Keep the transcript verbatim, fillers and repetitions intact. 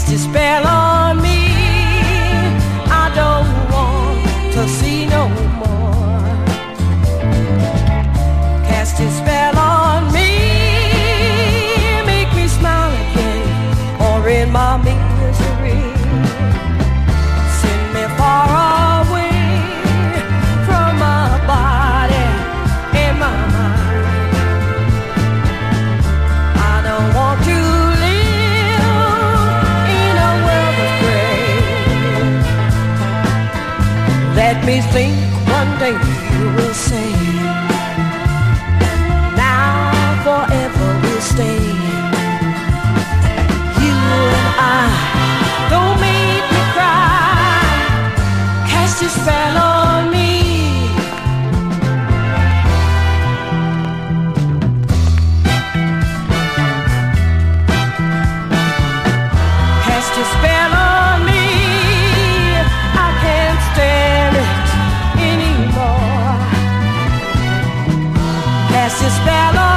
cast his spell on me. I don't want to see no more. Cast his spell on me, make me smile again, or in my misery send me far away from my body and my mind. I don't want to let me think one day you will say, now forever we'll stay. You and I, don't make me cry. Cast your spell on me. Cast your spell on me. I can't stand it anymore. Cast your spell on